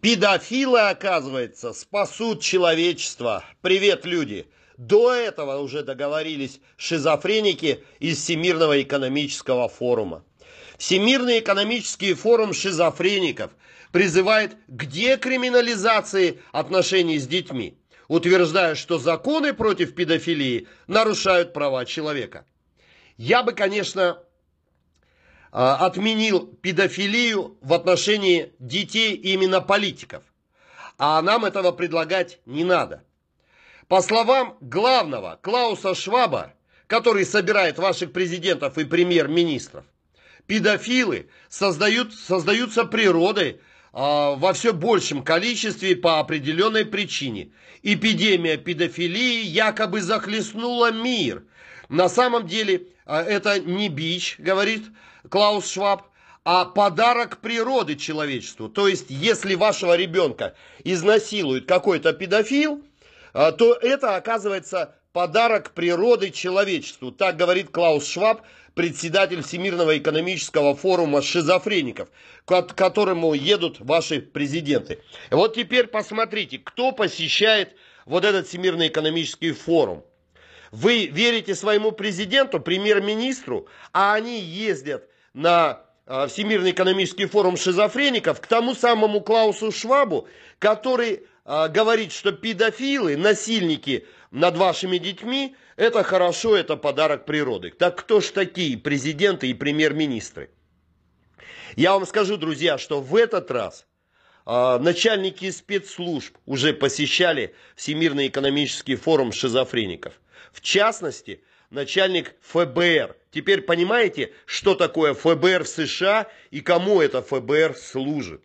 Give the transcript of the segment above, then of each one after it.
Педофилы, оказывается, спасут человечество. Привет, люди! До этого уже договорились шизофреники из Всемирного экономического форума. Всемирный экономический форум шизофреников призывает к декриминализации отношений с детьми, утверждая, что законы против педофилии нарушают права человека. Я бы, конечно, отменил педофилию в отношении детей именно политиков. А нам этого предлагать не надо. По словам главного Клауса Шваба, который собирает ваших президентов и премьер-министров, педофилы создаются природой во все большем количестве по определенной причине. Эпидемия педофилии якобы захлестнула мир. На самом деле это не бич, говорит Клаус Шваб, а подарок природы человечеству. То есть, если вашего ребенка изнасилует какой-то педофил, то это оказывается подарок природы человечеству. Так говорит Клаус Шваб, председатель Всемирного экономического форума шизофреников, к которому едут ваши президенты. Вот теперь посмотрите, кто посещает вот этот Всемирный экономический форум. Вы верите своему президенту, премьер-министру, а они ездят на Всемирный экономический форум шизофреников к тому самому Клаусу Швабу, который говорит, что педофилы, насильники над вашими детьми, это хорошо, это подарок природы. Так кто ж такие президенты и премьер-министры? Я вам скажу, друзья, что в этот раз начальники спецслужб уже посещали Всемирный экономический форум шизофреников. В частности, начальник ФБР. Теперь понимаете, что такое ФБР в США и кому это ФБР служит?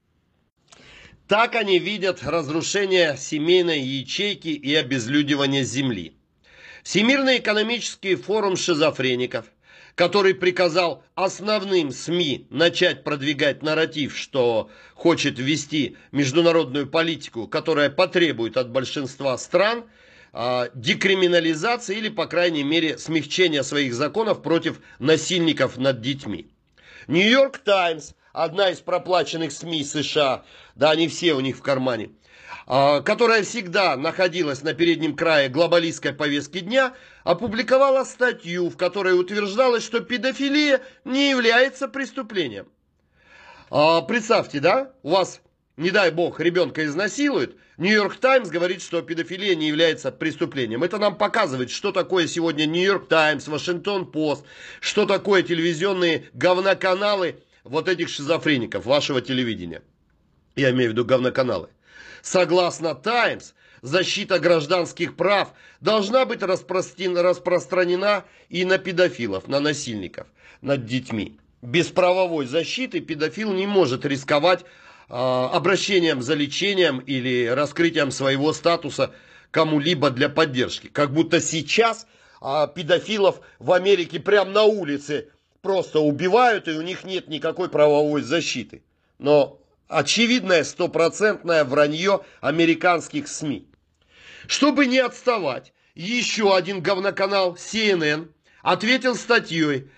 Так они видят разрушение семейной ячейки и обезлюдивание земли. Всемирный экономический форум шизофреников, который приказал основным СМИ начать продвигать нарратив, что хочет ввести международную политику, которая потребует от большинства стран декриминализации или, по крайней мере, смягчения своих законов против насильников над детьми. Нью-Йорк Таймс, одна из проплаченных СМИ США, да, они все у них в кармане, которая всегда находилась на переднем крае глобалистской повестки дня, опубликовала статью, в которой утверждалось, что педофилия не является преступлением. Представьте, да, у вас, не дай бог, ребенка изнасилуют, Нью-Йорк Таймс говорит, что педофилия не является преступлением. Это нам показывает, что такое сегодня Нью-Йорк Таймс, Вашингтон Пост, что такое телевизионные говноканалы вот этих шизофреников вашего телевидения. Я имею в виду говноканалы. Согласно Таймс, защита гражданских прав должна быть распространена и на педофилов, на насильников над детьми. Без правовой защиты педофил не может рисковать обращением за лечением или раскрытием своего статуса кому-либо для поддержки. Как будто сейчас педофилов в Америке прямо на улице просто убивают, и у них нет никакой правовой защиты. Но очевидное стопроцентное вранье американских СМИ. Чтобы не отставать, еще один говноканал CNN ответил статьей,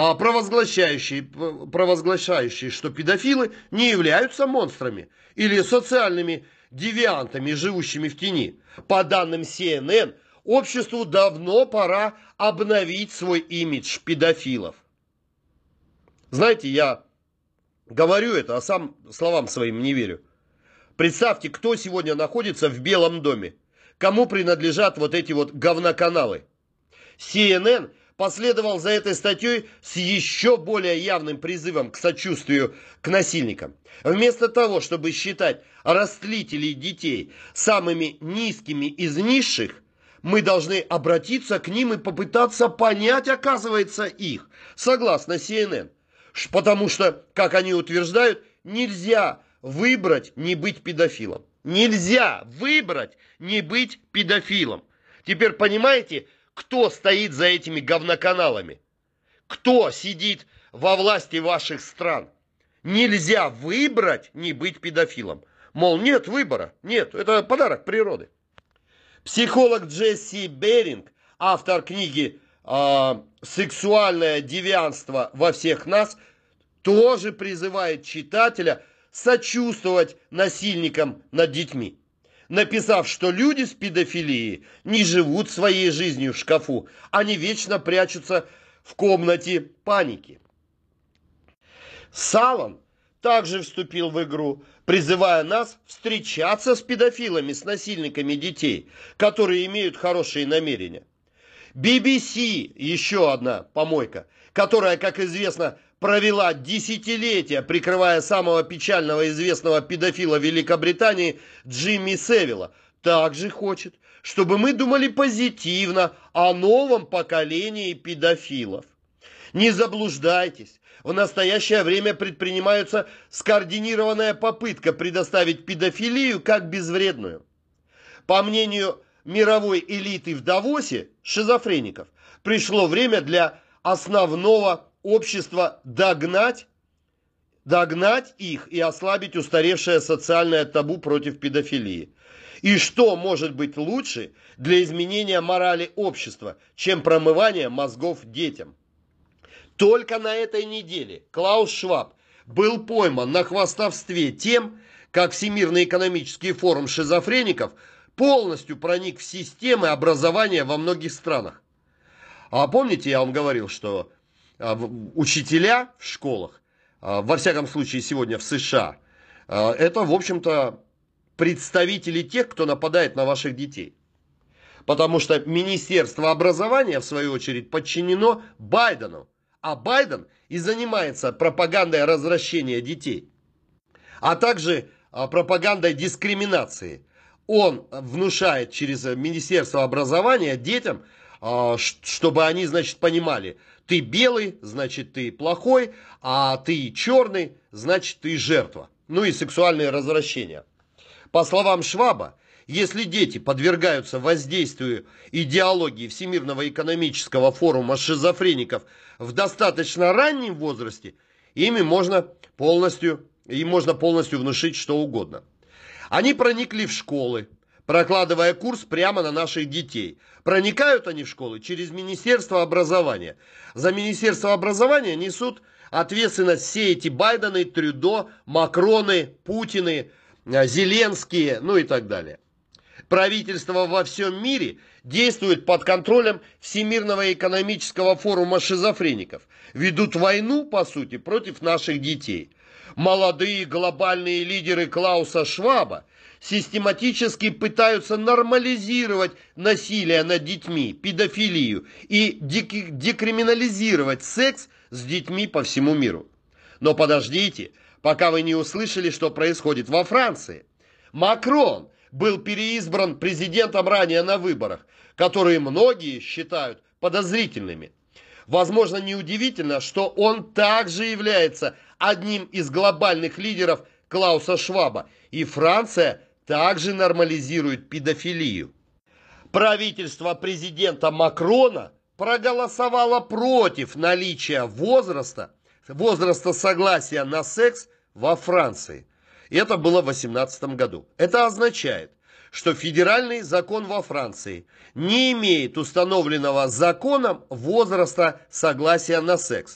провозглашающей, что педофилы не являются монстрами или социальными девиантами, живущими в тени. По данным CNN, обществу давно пора обновить свой имидж педофилов. Знаете, я говорю это, а сам словам своим не верю. Представьте, кто сегодня находится в Белом доме. Кому принадлежат вот эти вот говноканалы. CNN последовал за этой статьей с еще более явным призывом к сочувствию к насильникам. Вместо того, чтобы считать растлителей детей самыми низкими из низших, мы должны обратиться к ним и попытаться понять, оказывается, их, согласно CNN. Потому что, как они утверждают, нельзя выбрать не быть педофилом. Нельзя выбрать не быть педофилом. Теперь понимаете, кто стоит за этими говноканалами? Кто сидит во власти ваших стран? Нельзя выбрать не быть педофилом. Мол, нет выбора. Нет, это подарок природы. Психолог Джесси Беринг, автор книги «Сексуальное девиантство во всех нас», тоже призывает читателя сочувствовать насильникам над детьми, написав, что люди с педофилией не живут своей жизнью в шкафу, они вечно прячутся в комнате паники. Салон также вступил в игру, призывая нас встречаться с педофилами, с насильниками детей, которые имеют хорошие намерения. BBC, еще одна помойка, которая, как известно, провела десятилетия, прикрывая самого печального известного педофила Великобритании Джимми Севилла, также хочет, чтобы мы думали позитивно о новом поколении педофилов. Не заблуждайтесь, в настоящее время предпринимается скоординированная попытка предоставить педофилию как безвредную. По мнению мировой элиты в Давосе, шизофреников, пришло время для основного общества догнать их и ослабить устаревшее социальное табу против педофилии. И что может быть лучше для изменения морали общества, чем промывание мозгов детям? Только на этой неделе Клаус Шваб был пойман на хвастовстве тем, как Всемирный экономический форум шизофреников полностью проник в системы образования во многих странах. А помните, я вам говорил, что учителя в школах, во всяком случае сегодня в США, это, в общем-то, представители тех, кто нападает на ваших детей. Потому что Министерство образования, в свою очередь, подчинено Байдену. А Байден и занимается пропагандой развращения детей, а также пропагандой дискриминации. Он внушает через Министерство образования детям, чтобы они, значит, понимали, ты белый, значит, ты плохой, а ты черный, значит, ты жертва. Ну и сексуальные развращения. По словам Шваба, если дети подвергаются воздействию идеологии Всемирного экономического форума шизофреников в достаточно раннем возрасте, им можно полностью внушить что угодно. Они проникли в школы, прокладывая курс прямо на наших детей. Проникают они в школы через Министерство образования. За Министерство образования несут ответственность все эти Байдены, Трюдо, Макроны, Путины, Зеленские, ну и так далее. Правительства во всем мире действуют под контролем Всемирного экономического форума шизофреников. Ведут войну, по сути, против наших детей. Молодые глобальные лидеры Клауса Шваба систематически пытаются нормализировать насилие над детьми, педофилию и декриминализировать секс с детьми по всему миру. Но подождите, пока вы не услышали, что происходит во Франции. Макрон был переизбран президентом ранее на выборах, которые многие считают подозрительными. Возможно, неудивительно, что он также является одним из глобальных лидеров Клауса Шваба, и Франция также нормализирует педофилию. Правительство президента Макрона проголосовало против наличия возраста согласия на секс во Франции. Это было в 2018 году. Это означает, что федеральный закон во Франции не имеет установленного законом возраста согласия на секс.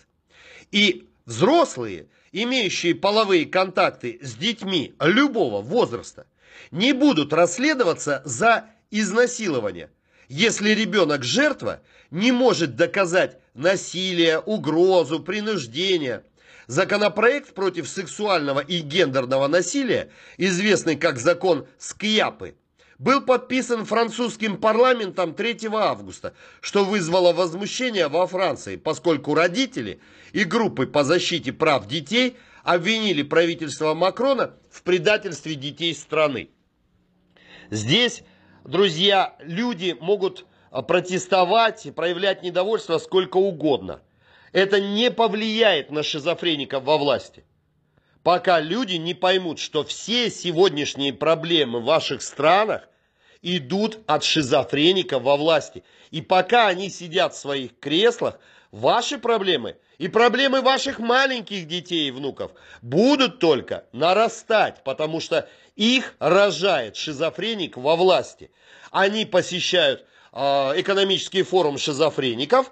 И взрослые, имеющие половые контакты с детьми любого возраста, не будут расследоваться за изнасилование, если ребенок-жертва не может доказать насилие, угрозу, принуждение. Законопроект против сексуального и гендерного насилия, известный как закон Скьяпы, был подписан французским парламентом 3 августа, что вызвало возмущение во Франции, поскольку родители и группы по защите прав детей обвинили правительство Макрона в предательстве детей страны. Здесь, друзья, люди могут протестовать, проявлять недовольство сколько угодно. Это не повлияет на шизофреников во власти. Пока люди не поймут, что все сегодняшние проблемы в ваших странах идут от шизофреников во власти. И пока они сидят в своих креслах, ваши проблемы и проблемы ваших маленьких детей и внуков будут только нарастать, потому что их рожает шизофреник во власти. Они посещают экономический форум шизофреников,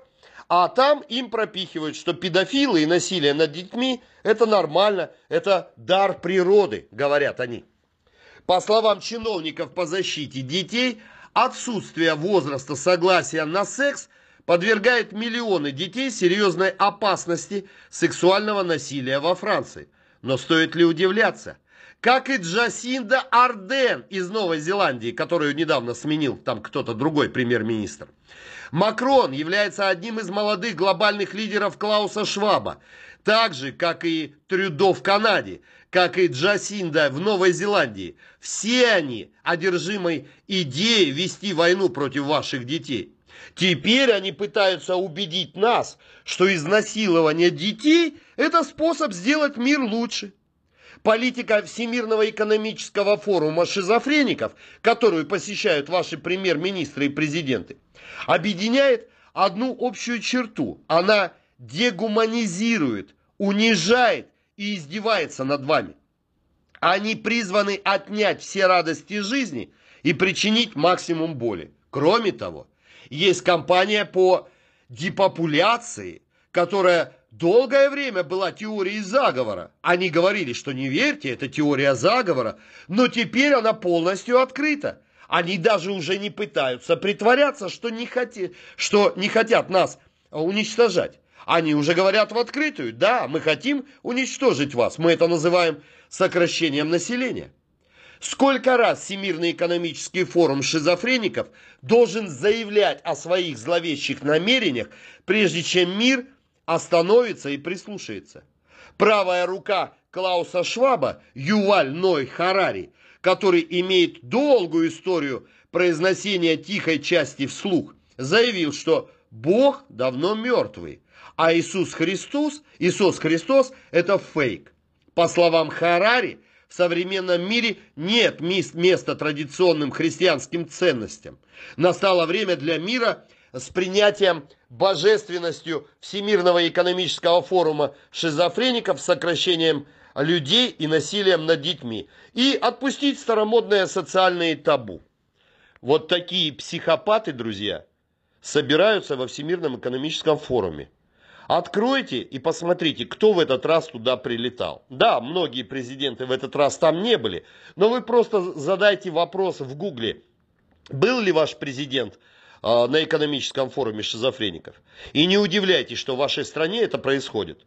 А там им пропихивают, что педофилы и насилие над детьми – это нормально, это дар природы, говорят они. По словам чиновников по защите детей, отсутствие возраста согласия на секс подвергает миллионы детей серьезной опасности сексуального насилия во Франции. Но стоит ли удивляться? Как и Джасинда Ардерн из Новой Зеландии, которую недавно сменил там кто-то другой премьер-министр. Макрон является одним из молодых глобальных лидеров Клауса Шваба, так же, как и Трюдо в Канаде, как и Джасинда в Новой Зеландии. Все они одержимы идеей вести войну против ваших детей. Теперь они пытаются убедить нас, что изнасилование детей – это способ сделать мир лучше. Политика Всемирного экономического форума шизофреников, которую посещают ваши премьер-министры и президенты, объединяет одну общую черту. Она дегуманизирует, унижает и издевается над вами. Они призваны отнять все радости жизни и причинить максимум боли. Кроме того, есть кампания по депопуляции, которая долгое время была теорией заговора. Они говорили, что не верьте, это теория заговора, но теперь она полностью открыта. Они даже уже не пытаются притворяться, что не хотят нас уничтожать. Они уже говорят в открытую: да, мы хотим уничтожить вас. Мы это называем сокращением населения. Сколько раз Всемирный экономический форум шизофреников должен заявлять о своих зловещих намерениях, прежде чем мир остановится и прислушается? Правая рука Клауса Шваба, Юваль Ной Харари, который имеет долгую историю произнесения тихой части вслух, заявил, что Бог давно мертвый, а Иисус Христос – это фейк. По словам Харари, в современном мире нет места традиционным христианским ценностям. Настало время для мира с принятием божественностью Всемирного экономического форума шизофреников, сокращением людей и насилием над детьми, и отпустить старомодные социальные табу. Вот такие психопаты, друзья, собираются во Всемирном экономическом форуме. Откройте и посмотрите, кто в этот раз туда прилетал. Да, многие президенты в этот раз там не были, но вы просто задайте вопрос в Гугле: был ли ваш президент на экономическом форуме шизофреников? И не удивляйтесь, что в вашей стране это происходит.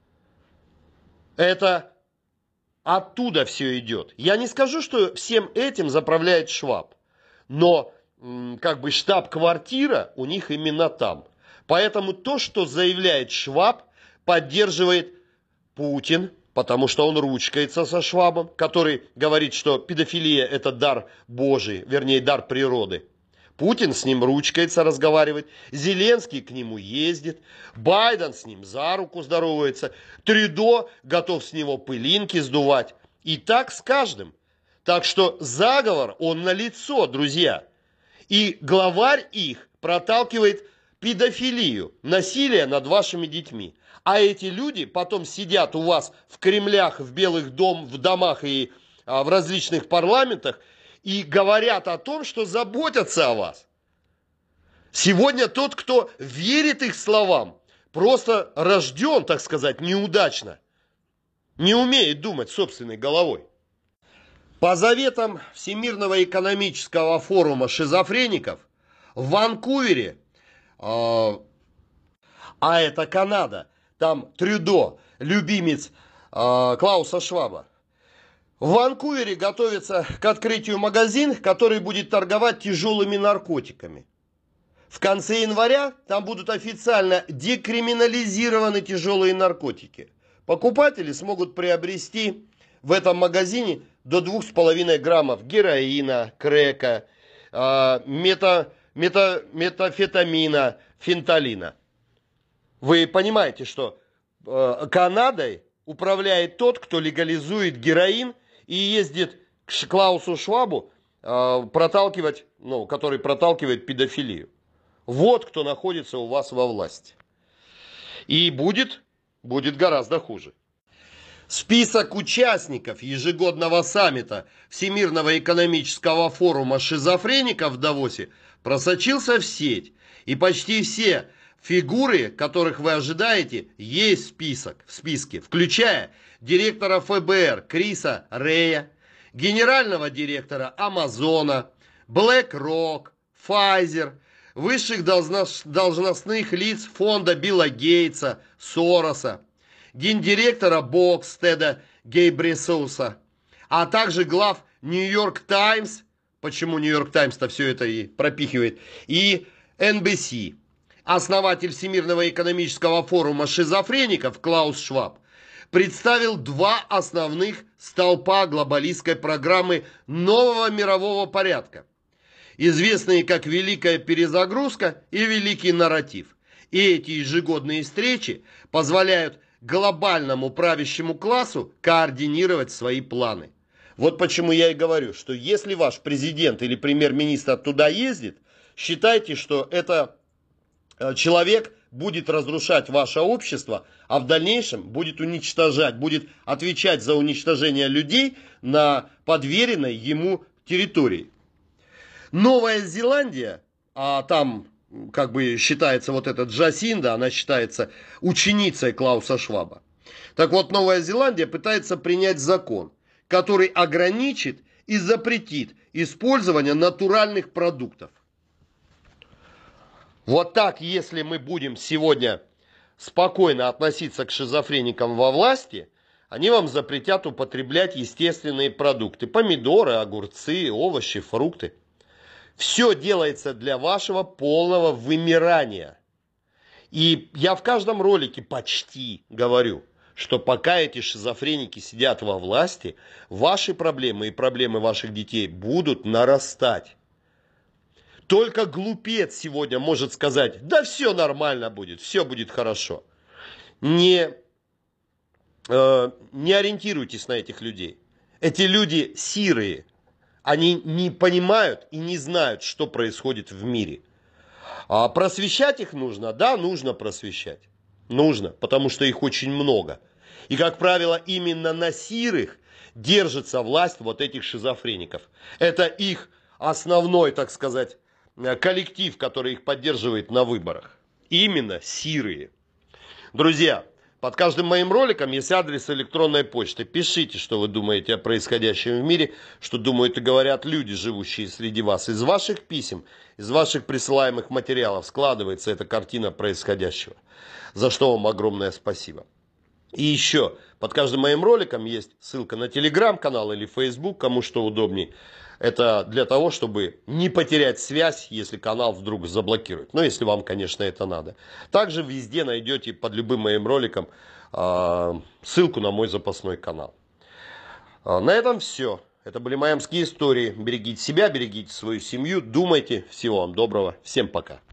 Это оттуда все идет. Я не скажу, что всем этим заправляет Шваб, но как бы штаб-квартира у них именно там. Поэтому то, что заявляет Шваб, поддерживает Путин, потому что он ручкается со Швабом, который говорит, что педофилия – это дар Божий, вернее, дар природы. Путин с ним ручкается, разговаривает, Зеленский к нему ездит, Байден с ним за руку здоровается, Трюдо готов с него пылинки сдувать. И так с каждым. Так что заговор, он налицо, друзья. И главарь их проталкивает педофилию, насилие над вашими детьми. А эти люди потом сидят у вас в Кремлях, в Белых домах и в различных парламентах и говорят о том, что заботятся о вас. Сегодня тот, кто верит их словам, просто рожден, так сказать, неудачно. Не умеет думать собственной головой. По заветам Всемирного экономического форума шизофреников в Ванкувере, а это Канада, там Трюдо, любимец Клауса Шваба, в Ванкувере готовится к открытию магазин, который будет торговать тяжелыми наркотиками. В конце января там будут официально декриминализированы тяжелые наркотики. Покупатели смогут приобрести в этом магазине до 2,5 граммов героина, крека, метафетамина, фенталина. Вы понимаете, что Канадой управляет тот, кто легализует героин и ездит к Клаусу Швабу, который проталкивает педофилию. Вот кто находится у вас во власти. И будет гораздо хуже. Список участников ежегодного саммита Всемирного экономического форума шизофреников в Давосе просочился в сеть. И почти все Фигуры, которых вы ожидаете, есть в списке, включая директора ФБР Криса Рэя, генерального директора Амазона, BlackRock, Pfizer, высших должностных лиц фонда Билла Гейтса, Сороса, гендиректора Бокс Теда Гейбресуса, а также глав Нью-Йорк Таймс, почему Нью-Йорк Таймс-то все это и пропихивает, и NBC. Основатель Всемирного экономического форума шизофреников Клаус Шваб представил два основных столпа глобалистской программы нового мирового порядка, известные как Великая перезагрузка и Великий нарратив. И эти ежегодные встречи позволяют глобальному правящему классу координировать свои планы. Вот почему я и говорю, что если ваш президент или премьер-министр туда ездит, считайте, что это человек будет разрушать ваше общество, а в дальнейшем будет уничтожать, будет отвечать за уничтожение людей на подверенной ему территории. Новая Зеландия, а там как бы считается вот эта Джасинда, она считается ученицей Клауса Шваба. Так вот, Новая Зеландия пытается принять закон, который ограничит и запретит использование натуральных продуктов. Вот так, если мы будем сегодня спокойно относиться к шизофреникам во власти, они вам запретят употреблять естественные продукты. Помидоры, огурцы, овощи, фрукты. Все делается для вашего полного вымирания. И я в каждом ролике почти говорю, что пока эти шизофреники сидят во власти, ваши проблемы и проблемы ваших детей будут нарастать. Только глупец сегодня может сказать: да все нормально будет, все будет хорошо. Не ориентируйтесь на этих людей. Эти люди сирые. Они не понимают и не знают, что происходит в мире. А просвещать их нужно? Да, нужно просвещать. Нужно, потому что их очень много. И, как правило, именно на сирых держится власть вот этих шизофреников. Это их основной, так сказать, коллектив, который их поддерживает на выборах. Именно сирые. Друзья, под каждым моим роликом есть адрес электронной почты. Пишите, что вы думаете о происходящем в мире, что думают и говорят люди, живущие среди вас. Из ваших писем, из ваших присылаемых материалов складывается эта картина происходящего. За что вам огромное спасибо. И еще, под каждым моим роликом есть ссылка на телеграм-канал или фейсбук, кому что удобней. Это для того, чтобы не потерять связь, если канал вдруг заблокируют. Ну, если вам, конечно, это надо. Также везде найдете под любым моим роликом ссылку на мой запасной канал. На этом все. Это были майамские истории. Берегите себя, берегите свою семью, думайте. Всего вам доброго. Всем пока.